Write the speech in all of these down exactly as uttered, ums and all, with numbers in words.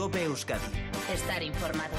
COPE Euskadi. Estar informado.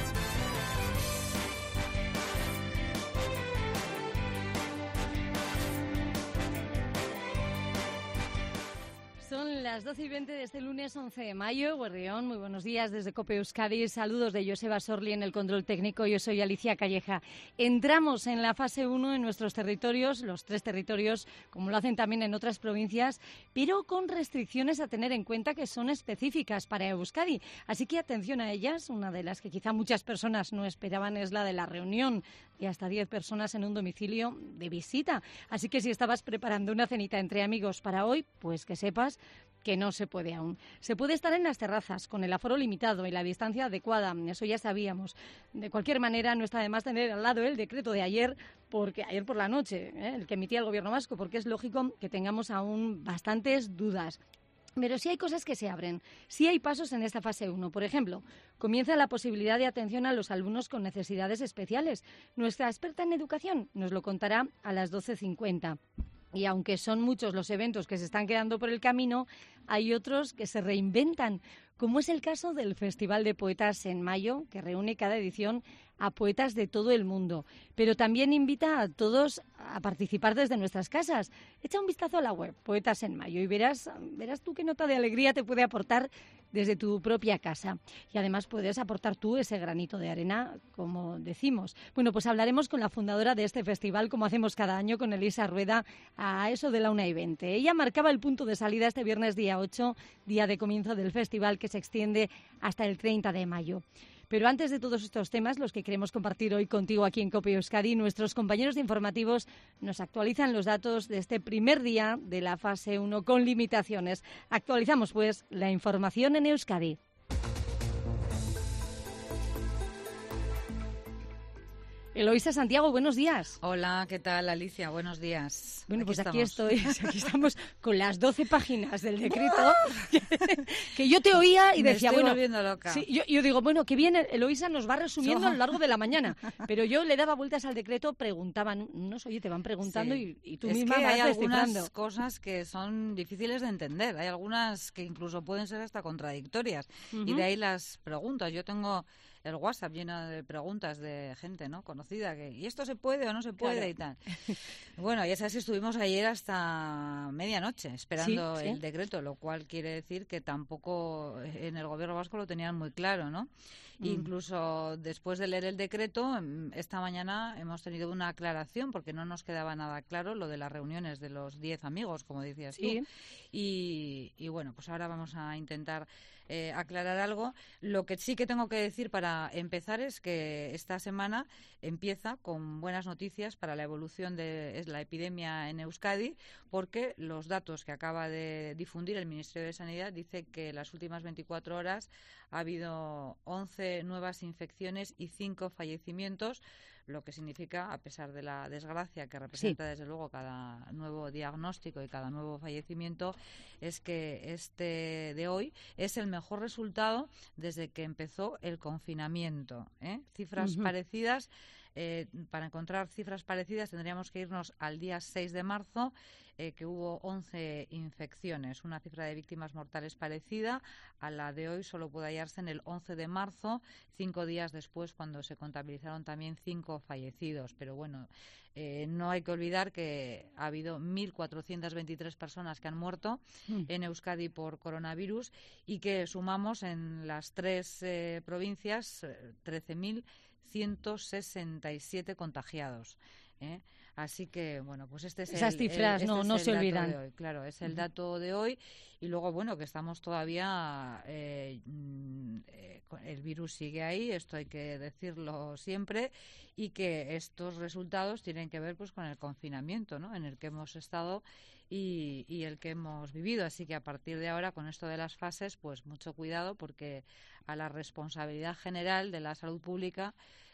Son las doce y veinte de este lunes once de mayo. Guardión, muy buenos días desde COPE Euskadi. Saludos de Joseba Sorli en el control técnico. Yo soy Alicia Calleja. Entramos en la fase uno en nuestros territorios, los tres territorios, como lo hacen también en otras provincias, pero con restricciones a tener en cuenta que son específicas para Euskadi. Así que atención a ellas. Una de las que quizá muchas personas no esperaban es la de la reunión de hasta diez personas en un domicilio de visita. Así que si estabas preparando una cenita entre amigos para hoy, pues que sepas que no se puede aún. Se puede estar en las terrazas, con el aforo limitado y la distancia adecuada, eso ya sabíamos. De cualquier manera, no está de más tener al lado el decreto de ayer, porque ayer por la noche, ¿eh? el que emitía el Gobierno vasco, porque es lógico que tengamos aún bastantes dudas. Pero sí hay cosas que se abren, sí hay pasos en esta fase uno. Por ejemplo, comienza la posibilidad de atención a los alumnos con necesidades especiales. Nuestra experta en educación nos lo contará a las doce cincuenta. Y aunque son muchos los eventos que se están quedando por el camino, hay otros que se reinventan, como es el caso del Festival de Poetas en mayo, que reúne cada edición a poetas de todo el mundo. Pero también invita a todos a participar desde nuestras casas. Echa un vistazo a la web, Poetas en Mayo, y verás, verás tú qué nota de alegría te puede aportar desde tu propia casa. Y además puedes aportar tú ese granito de arena, como decimos. Bueno, pues hablaremos con la fundadora de este festival, como hacemos cada año, con Elisa Rueda, a eso de la una y veinte. Ella marcaba el punto de salida este viernes día ocho, día de comienzo del festival, que se extiende hasta el treinta de mayo. Pero antes de todos estos temas, los que queremos compartir hoy contigo aquí en COPE Euskadi, nuestros compañeros de informativos nos actualizan los datos de este primer día de la fase uno con limitaciones. Actualizamos, pues, la información en Euskadi. Eloísa Santiago, buenos días. Hola, ¿qué tal, Alicia? Buenos días. Bueno, aquí pues estamos. aquí estoy, aquí estamos con las doce páginas del decreto, que, que yo te oía y Me decía, estoy bueno, volviendo loca. Sí, yo, yo digo, bueno, que bien, Eloísa nos va resumiendo So- a lo largo de la mañana, pero yo le daba vueltas al decreto, preguntaban, unos, oye, te van preguntando Sí. y, y tú es misma que vas hay algunas descifrando. cosas que son difíciles de entender, hay algunas que incluso pueden ser hasta contradictorias, y Ujú. de ahí las preguntas. Yo tengo el WhatsApp lleno de preguntas de gente, ¿no?, conocida, que ¿y esto se puede o no se puede? Claro. Y tal. Bueno, y es así, estuvimos ayer hasta medianoche esperando Sí, sí. el decreto, lo cual quiere decir que tampoco en el Gobierno vasco lo tenían muy claro, ¿no? Mm. Incluso después de leer el decreto, mm, esta mañana hemos tenido una aclaración porque no nos quedaba nada claro lo de las reuniones de los diez amigos, como decías Sí. tú. Y, y bueno, pues ahora vamos a intentar eh, aclarar algo. Lo que sí que tengo que decir para empezar es que esta semana empieza con buenas noticias para la evolución de es la epidemia en Euskadi, porque los datos que acaba de difundir el Ministerio de Sanidad dice que en las últimas veinticuatro horas ha habido once nuevas infecciones y cinco fallecimientos, lo que significa, a pesar de la desgracia que representa Sí. desde luego cada nuevo diagnóstico y cada nuevo fallecimiento, es que este de hoy es el mejor resultado desde que empezó el confinamiento, ¿eh? Cifras Ujú. parecidas. Eh, para encontrar cifras parecidas tendríamos que irnos al día seis de marzo, eh, que hubo once infecciones, una cifra de víctimas mortales parecida a la de hoy, solo puede hallarse en el once de marzo, cinco días después, cuando se contabilizaron también cinco fallecidos. Pero bueno, eh, no hay que olvidar que ha habido mil cuatrocientas veintitrés personas que han muerto Mm. en Euskadi por coronavirus y que sumamos en las tres eh, provincias eh, trece mil ciento sesenta y siete contagiados, ¿eh? Así que, bueno, pues este es Esas el, cifras el- este no- es no el se dato olvidan. de hoy. Claro, es el Ujú. dato de hoy. Y luego, bueno, que estamos todavía, eh, mm, eh, con- el virus sigue ahí, esto hay que decirlo siempre, y que estos resultados tienen que ver pues con el confinamiento, ¿no?, en el que hemos estado y, y el que hemos vivido. Así que a partir de ahora, con esto de las fases, pues mucho cuidado, porque a la responsabilidad general de la salud pública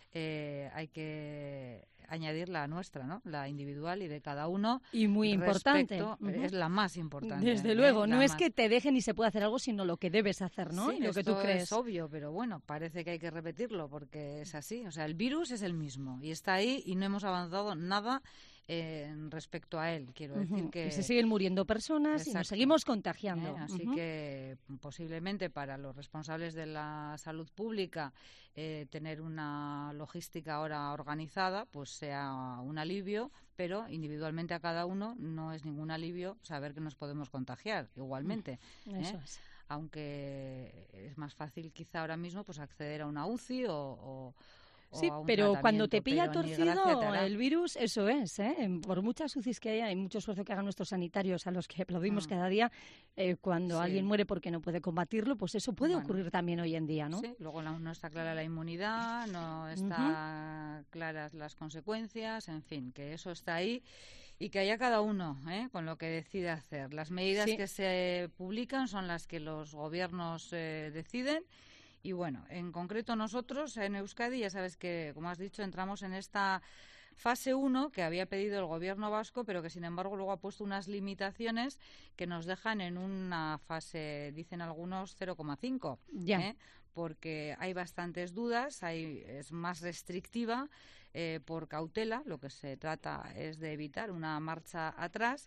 eh, hay que añadir la nuestra, ¿no?, la individual y de cada uno. Y muy importante. respecto- Ujú. Es la más importante. Desde ¿eh? luego, La no es más. que te dejen y se pueda hacer algo, sino lo que debes hacer, ¿no? Sí, Y lo que tú esto crees. es obvio, pero bueno, parece que hay que repetirlo porque es así. O sea, el virus es el mismo y está ahí y no hemos avanzado nada eh, respecto a él. Quiero decir uh-huh. que... Y se siguen muriendo personas. Exacto. Y nos seguimos contagiando. Eh, así uh-huh. que posiblemente para los responsables de la salud pública eh, tener una logística ahora organizada pues sea un alivio, pero individualmente a cada uno no es ningún alivio saber que nos podemos contagiar igualmente. Uh-huh. Eso ¿eh? es. Aunque es más fácil quizá ahora mismo pues acceder a una U C I o... o Sí, pero cuando te pilla torcido el virus, eso es, ¿eh? Por muchas U C Is que haya, hay mucho esfuerzo que hagan nuestros sanitarios, a los que aplaudimos mm. cada día, eh, cuando sí. alguien muere porque no puede combatirlo, pues eso puede bueno, ocurrir también hoy en día, ¿no? Sí, luego no, no está clara la inmunidad, no están uh-huh. claras las consecuencias, en fin, que eso está ahí. Y que haya cada uno ¿eh? con lo que decide hacer. Las medidas sí. que se publican son las que los gobiernos eh, deciden. Y bueno, en concreto nosotros en Euskadi, ya sabes que, como has dicho, entramos en esta fase uno que había pedido el gobierno vasco, pero que sin embargo luego ha puesto unas limitaciones que nos dejan en una fase, dicen algunos, cero coma cinco. Ya. ¿eh? Porque hay bastantes dudas, hay, es más restrictiva eh, por cautela, lo que se trata es de evitar una marcha atrás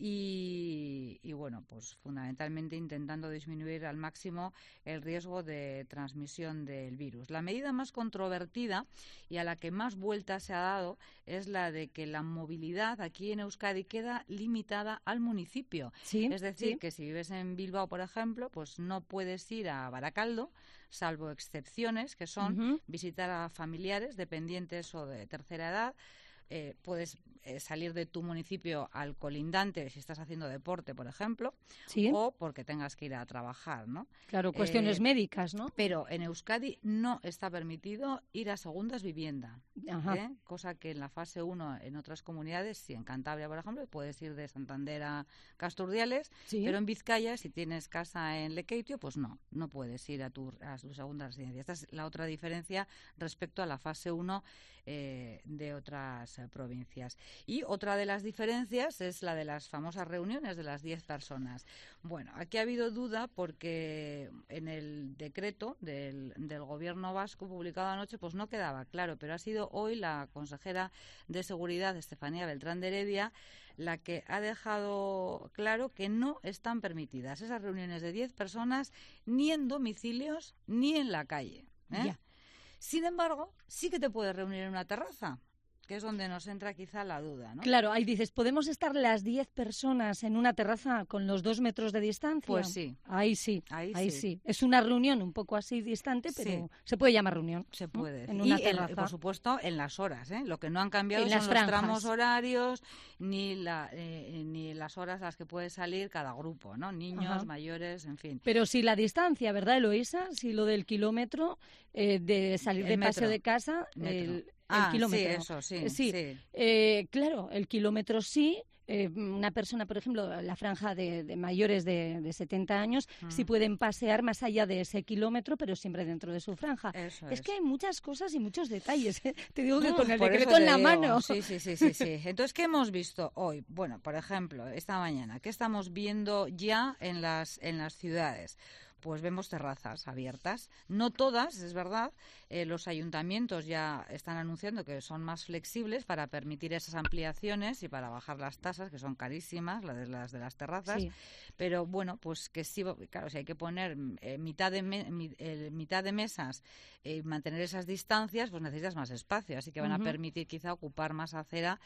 y, y bueno, pues fundamentalmente intentando disminuir al máximo el riesgo de transmisión del virus. La medida más controvertida y a la que más vuelta se ha dado es la de que la movilidad aquí en Euskadi queda limitada al municipio. Sí, es decir, sí. que si vives en Bilbao, por ejemplo, pues no puedes ir a Baracaldo, salvo excepciones que son uh-huh. visitar a familiares dependientes o de tercera edad. Eh, puedes eh, salir de tu municipio al colindante si estás haciendo deporte, por ejemplo, ¿sí? o porque tengas que ir a trabajar, ¿no? Claro, cuestiones eh, médicas, ¿no? Pero en Euskadi no está permitido ir a segundas viviendas, ¿eh? Cosa que en la fase uno en otras comunidades, sí, en Cantabria, por ejemplo, puedes ir de Santander a Casturdiales, ¿sí? Pero en Vizcaya, si tienes casa en Lekeitio, pues no, no puedes ir a tu, a tu segunda residencia. Esta es la otra diferencia respecto a la fase uno eh, de otras eh, provincias. Y otra de las diferencias es la de las famosas reuniones de las diez personas. Bueno, aquí ha habido duda porque en el decreto del, del gobierno vasco publicado anoche pues no quedaba claro, pero ha sido hoy la consejera de Seguridad, Estefanía Beltrán de Heredia, la que ha dejado claro que no están permitidas esas reuniones de diez personas ni en domicilios ni en la calle, ¿eh? Ya. Sin embargo, sí que te puedes reunir en una terraza, que es donde nos entra quizá la duda, ¿no? Claro, ahí dices, ¿podemos estar las diez personas en una terraza con los dos metros de distancia? Pues sí. Ahí sí, ahí, ahí sí. sí. Es una reunión un poco así distante, pero sí. Se puede llamar reunión. Se puede. ¿no? En una y, terraza. El, por supuesto, en las horas, ¿eh? Lo que no han cambiado en son las los franjas. tramos horarios, ni, la, eh, ni las horas a las que puede salir cada grupo, ¿no? Niños, Ajá. mayores, en fin. Pero si la distancia, ¿verdad, Eloísa? Si lo del kilómetro eh, de salir el de metro. paseo de casa... El, Ah, el kilómetro. sí, eso, sí. Eh, sí. sí. Eh, claro, el kilómetro sí. Eh, una persona, por ejemplo, la franja de, de mayores de, de setenta años, uh-huh. sí pueden pasear más allá de ese kilómetro, pero siempre dentro de su franja. Eso es, es que hay muchas cosas y muchos detalles. ¿eh? Te digo que no, con el decreto en la digo. mano. Sí, sí, sí, sí, sí. Entonces, ¿qué hemos visto hoy? Bueno, por ejemplo, esta mañana, ¿qué estamos viendo ya en las, en las ciudades? Pues vemos terrazas abiertas. No todas, es verdad. Eh, los ayuntamientos ya están anunciando que son más flexibles para permitir esas ampliaciones y para bajar las tasas, que son carísimas, las de las, de las terrazas. Sí. Pero bueno, pues que sí, claro, si hay que poner eh, mitad, de me, mi, eh, mitad de mesas y eh, mantener esas distancias, pues necesitas más espacio. Así que van uh-huh. a permitir quizá ocupar más acera.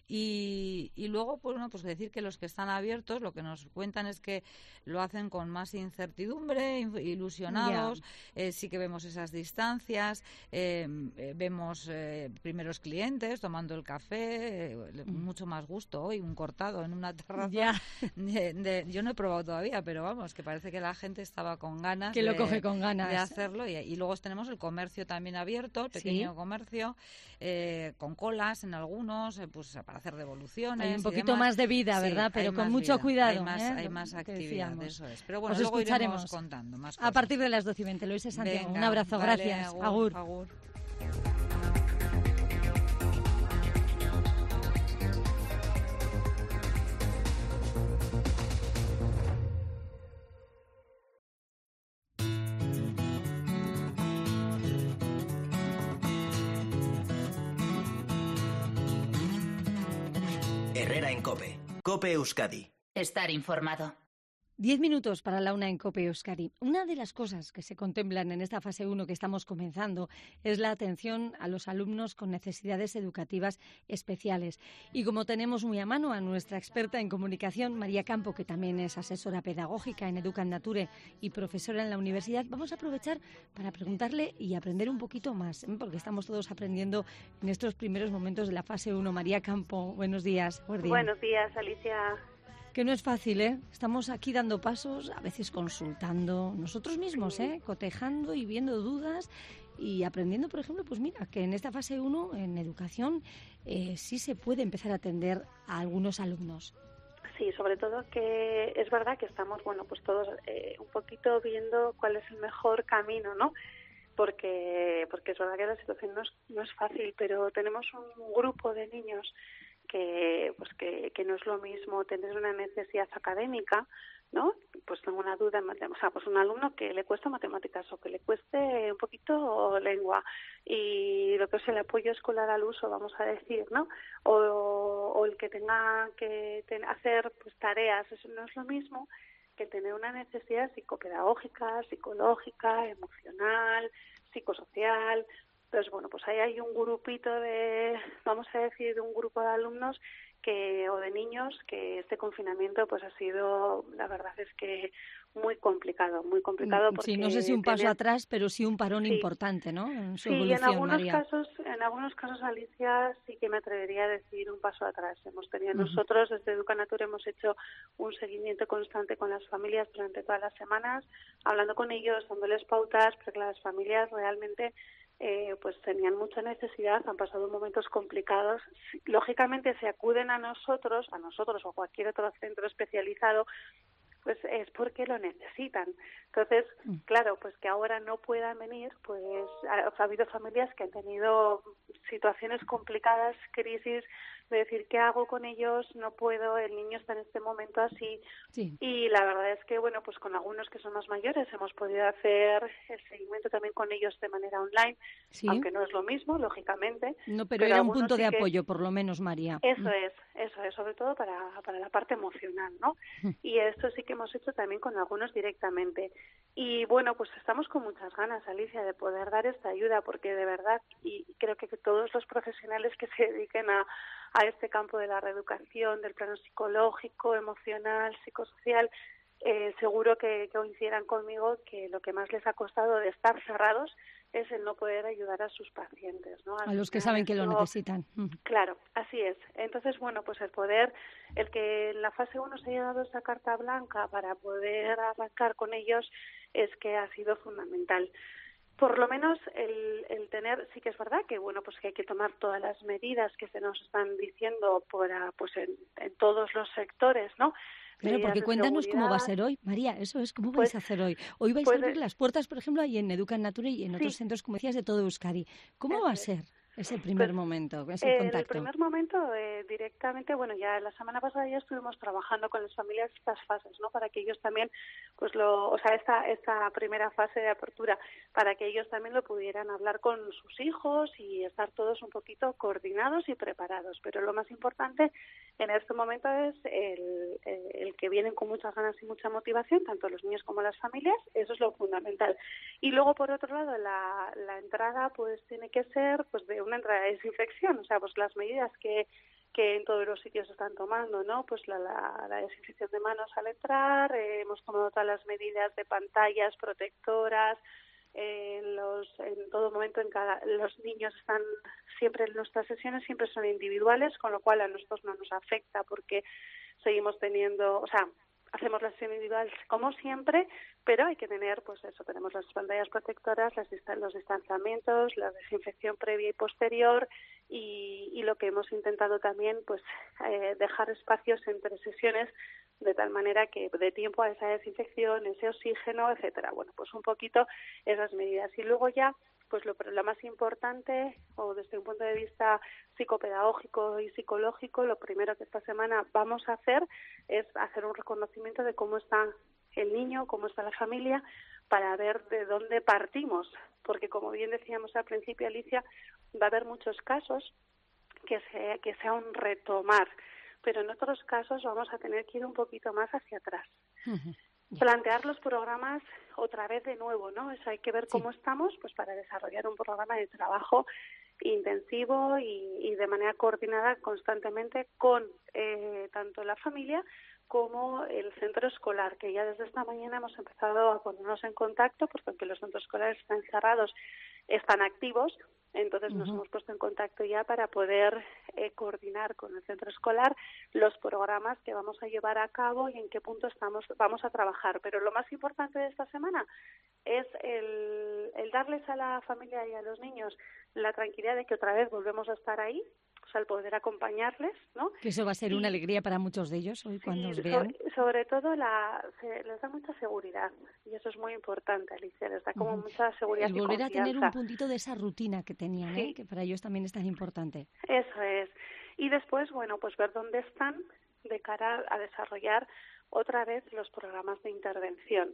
Y, y luego, pues, bueno, pues decir que los que están abiertos, lo que nos cuentan es que lo hacen con más incertidumbre, ilusionados, yeah. eh, sí que vemos esas distancias, eh, eh, vemos eh, primeros clientes tomando el café, eh, mm. mucho más gusto hoy, un cortado en una terraza. Yeah. De, de, yo no he probado todavía, pero vamos, que parece que la gente estaba con ganas que de, lo coge con ganas de hacerlo. Y, y luego tenemos el comercio también abierto, el pequeño ¿Sí? comercio, eh, con colas en algunos, eh, pues para hacer devoluciones. Hay un poquito más de vida, ¿verdad? Sí, pero con mucho vida. cuidado. Hay más, ¿eh? hay más actividad, eso es. Pero bueno, Os luego escucharemos iremos contando más cosas. A partir de las doce y veinte. Eloísa Santiago, Venga, un abrazo, vale, gracias. Agur. Agur. agur. COPE Euskadi. Estar informado. Diez minutos para la una en COPE Euskadi. Una de las cosas que se contemplan en esta fase uno que estamos comenzando es la atención a los alumnos con necesidades educativas especiales. Y como tenemos muy a mano a nuestra experta en comunicación, María Campo, que también es asesora pedagógica en Educand Nature y profesora en la universidad, vamos a aprovechar para preguntarle y aprender un poquito más, ¿eh? Porque estamos todos aprendiendo en estos primeros momentos de la fase uno. María Campo, buenos días. Buenos días, Alicia. Que no es fácil, ¿eh? Estamos aquí dando pasos, a veces consultando nosotros mismos, ¿eh? Cotejando y viendo dudas y aprendiendo, por ejemplo, pues mira, que en esta fase uno, en educación, eh, sí se puede empezar a atender a algunos alumnos. Sí, sobre todo que es verdad que estamos, bueno, pues todos eh, un poquito viendo cuál es el mejor camino, ¿no? Porque porque es verdad que la situación no es, no es fácil, pero tenemos un grupo de niños que pues que, que no es lo mismo tener una necesidad académica, ¿no? Pues tengo una duda en matemáticas, o sea, pues un alumno que le cuesta matemáticas o que le cueste un poquito lengua y lo que es el apoyo escolar al uso, vamos a decir, ¿no? O, o el que tenga que ten, hacer pues tareas, eso no es lo mismo que tener una necesidad psicopedagógica, psicológica, emocional, psicosocial. Entonces, bueno, pues ahí hay un grupito de, vamos a decir, un grupo de alumnos que o de niños que este confinamiento pues ha sido, la verdad es que muy complicado, muy complicado porque sí, no sé si un paso tener... atrás, pero sí un parón sí. importante, ¿no? En su sí, evolución, en algunos María. casos, en algunos casos, Alicia, sí que me atrevería a decir un paso atrás. Hemos tenido Uh-huh. nosotros desde Educand Nature hemos hecho un seguimiento constante con las familias durante todas las semanas, hablando con ellos, dándoles pautas, porque las familias realmente Eh, pues tenían mucha necesidad, han pasado momentos complicados. Lógicamente se acuden a nosotros, a nosotros o a cualquier otro centro especializado, pues es porque lo necesitan. Entonces, claro, pues que ahora no puedan venir, pues ha, ha habido familias que han tenido situaciones complicadas, crisis, de decir, ¿qué hago con ellos? No puedo, el niño está en este momento así. Sí. Y la verdad es que, bueno, pues con algunos que son más mayores hemos podido hacer el seguimiento también con ellos de manera online, Sí. aunque no es lo mismo, lógicamente. No, pero, pero era un punto sí de que... apoyo, por lo menos, María. Eso es, eso es, sobre todo para, para la parte emocional, ¿no? Y esto sí que hemos hecho también con algunos directamente. Y bueno, pues estamos con muchas ganas, Alicia, de poder dar esta ayuda, porque de verdad, y creo que, que todos los profesionales que se dediquen a, a este campo de la reeducación, del plano psicológico, emocional, psicosocial, eh, seguro que, que coincidirán conmigo que lo que más les ha costado de estar cerrados es el no poder ayudar a sus pacientes, ¿no? Al a los que final saben que esto, lo necesitan. Claro, así es. Entonces, bueno, pues el poder, el que en la fase uno se haya dado esa carta blanca para poder arrancar con ellos es que ha sido fundamental. Por lo menos el, el tener, sí que es verdad que bueno, pues que hay que tomar todas las medidas que se nos están diciendo para, pues en, en todos los sectores, ¿no? Claro, porque cuéntanos seguridad. cómo va a ser hoy, María, eso es, ¿cómo pues, vais a hacer hoy? Hoy vais pues, a abrir las puertas, por ejemplo, ahí en Educand Nature y en sí. otros centros, como decías, de todo Euskadi. ¿Cómo Eso va a es. ser ese primer Pues, momento, ese eh, contacto? El primer momento, eh, directamente, bueno, ya la semana pasada ya estuvimos trabajando con las familias estas fases, ¿no? Para que ellos también, pues lo, o sea, esta, esta primera fase de apertura, para que ellos también lo pudieran hablar con sus hijos y estar todos un poquito coordinados y preparados. Pero lo más importante en este momento es el, el que vienen con muchas ganas y mucha motivación, tanto los niños como las familias, eso es lo fundamental. Y luego, por otro lado, la, la entrada, pues tiene que ser pues de una entrada de desinfección, o sea, pues las medidas que, que en todos los sitios están tomando, ¿no? Pues la, la, la desinfección de manos al entrar, eh, hemos tomado todas las medidas de pantallas protectoras, eh, en, los, en todo momento en cada, los niños están siempre en nuestras sesiones, siempre son individuales, con lo cual a nosotros no nos afecta porque seguimos teniendo, o sea, hacemos la sesión individual como siempre, pero hay que tener, pues eso, tenemos las pantallas protectoras, las distan- los distanciamientos, la desinfección previa y posterior y, y lo que hemos intentado también, pues eh, dejar espacios entre sesiones de tal manera que dé tiempo a esa desinfección, ese oxígeno, etcétera. Bueno, pues un poquito esas medidas. Y luego ya, pues lo, lo más importante, o desde un punto de vista psicopedagógico y psicológico, lo primero que esta semana vamos a hacer es hacer un reconocimiento de cómo está el niño, cómo está la familia, para ver de dónde partimos. Porque, como bien decíamos al principio, Alicia, va a haber muchos casos que, se, que sea un retomar. pero en otros casos vamos a tener que ir un poquito más hacia atrás. Uh-huh. Plantear los programas otra vez de nuevo, ¿no? Eso hay que ver cómo sí. estamos, pues para desarrollar un programa de trabajo intensivo y, y de manera coordinada constantemente con eh, tanto la familia como el centro escolar, que ya desde esta mañana hemos empezado a ponernos en contacto, porque aunque los centros escolares están cerrados, están activos. Entonces nos Uh-huh. hemos puesto en contacto ya para poder eh, coordinar con el centro escolar los programas que vamos a llevar a cabo y en qué punto estamos vamos a trabajar. Pero lo más importante de esta semana es el, el darles a la familia y a los niños la tranquilidad de que otra vez volvemos a estar ahí, o sea, el poder acompañarles, ¿no? Que eso va a ser y, una alegría para muchos de ellos hoy sí, cuando os so, vean. sobre todo la, se, les da mucha seguridad y eso es muy importante, Alicia, les da como Uh-huh. mucha seguridad El y volver confianza. a tener un puntito de esa rutina que tenían, sí. ¿eh? Que para ellos también es tan importante. Eso es. Y después, bueno, pues ver dónde están de cara a desarrollar otra vez los programas de intervención.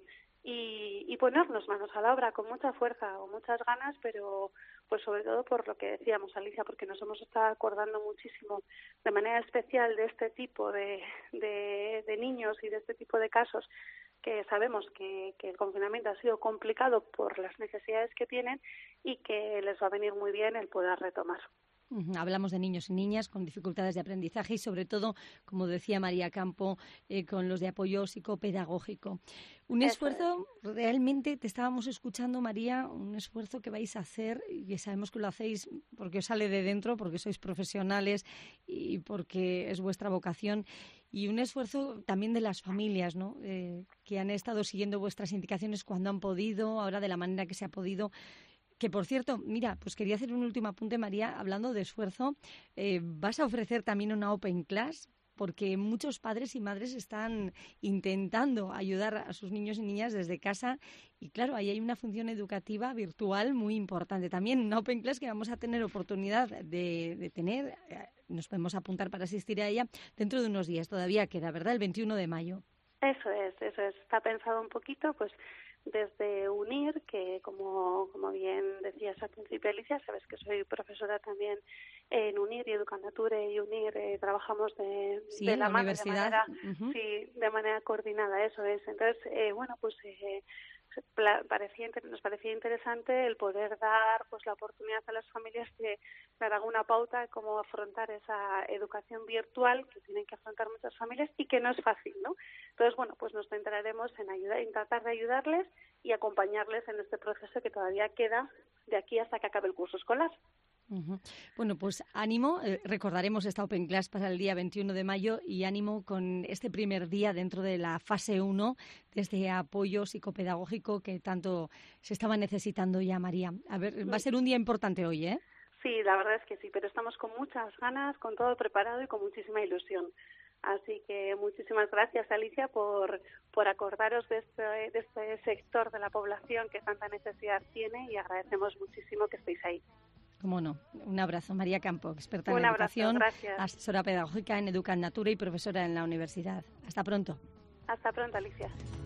Y, y ponernos manos a la obra con mucha fuerza o muchas ganas, pero pues sobre todo por lo que decíamos, Alicia, porque nos hemos estado acordando muchísimo de manera especial de este tipo de, de, de niños y de este tipo de casos que sabemos que, que el confinamiento ha sido complicado por las necesidades que tienen y que les va a venir muy bien el poder retomar. Hablamos de niños y niñas con dificultades de aprendizaje y, sobre todo, como decía María Campo, eh, con los de apoyo psicopedagógico. Un Eso esfuerzo, es. realmente, te estábamos escuchando, María, un esfuerzo que vais a hacer y que sabemos que lo hacéis porque os sale de dentro, porque sois profesionales y porque es vuestra vocación. Y un esfuerzo también de las familias, ¿no? Eh, que han estado siguiendo vuestras indicaciones cuando han podido, ahora de la manera que se ha podido. Que, por cierto, mira, pues quería hacer un último apunte, María, hablando de esfuerzo. Eh, ¿vas a ofrecer también una Open Class? Porque muchos padres y madres están intentando ayudar a sus niños y niñas desde casa y, claro, ahí hay una función educativa virtual muy importante. También una Open Class que vamos a tener oportunidad de, de tener, eh, nos podemos apuntar para asistir a ella dentro de unos días. Todavía queda, ¿verdad? El veintiuno de mayo. Eso es, eso es. Está pensado un poquito, pues, desde UNIR, que como, como bien decías al principio, Alicia, sabes que soy profesora también en UNIR y Educanature y UNIR, eh, trabajamos de, sí, de la, la mano, universidad. de manera, uh-huh. sí, de manera coordinada, eso es. Entonces, eh, bueno, pues eh, parecía, nos parecía interesante el poder dar pues la oportunidad a las familias de dar alguna pauta de cómo afrontar esa educación virtual que tienen que afrontar muchas familias y que no es fácil, ¿no? Entonces, bueno, pues nos centraremos en ayudar, en tratar de ayudarles y acompañarles en este proceso que todavía queda de aquí hasta que acabe el curso escolar. Uh-huh. Bueno, pues ánimo, eh, recordaremos esta Open Class para el día veintiuno de mayo y ánimo con este primer día dentro de la fase uno de este apoyo psicopedagógico que tanto se estaba necesitando ya, María. A ver, va a ser un día importante hoy, ¿eh? Sí, la verdad es que sí, pero estamos con muchas ganas, con todo preparado y con muchísima ilusión. Así que muchísimas gracias, Alicia, por, por acordaros de este, de este sector de la población que tanta necesidad tiene y agradecemos muchísimo que estéis ahí. Cómo no. Un abrazo. María Campo, experta Un en abrazo, educación, gracias. asesora pedagógica en Educanature y profesora en la universidad. Hasta pronto. Hasta pronto, Alicia.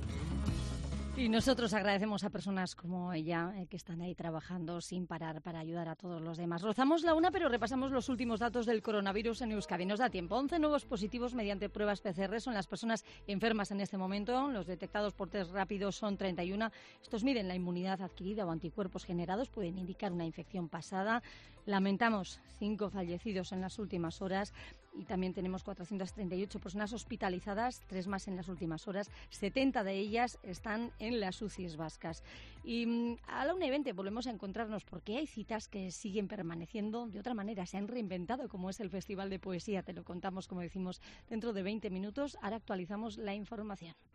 Y nosotros agradecemos a personas como ella eh, que están ahí trabajando sin parar para ayudar a todos los demás. Rozamos la una, pero repasamos los últimos datos del coronavirus en Euskadi. Nos da tiempo. once nuevos positivos mediante pruebas P C R son las personas enfermas en este momento. Los detectados por test rápidos son treinta y uno. Estos miden la inmunidad adquirida o anticuerpos generados. Pueden indicar una infección pasada. Lamentamos cinco fallecidos en las últimas horas. Y también tenemos cuatrocientas treinta y ocho personas hospitalizadas, tres más en las últimas horas. setenta de ellas están en las U C Is vascas. Y a la una y veinte volvemos a encontrarnos porque hay citas que siguen permaneciendo de otra manera. Se han reinventado, como es el Festival de Poesía. Te lo contamos, como decimos, dentro de veinte minutos. Ahora actualizamos la información.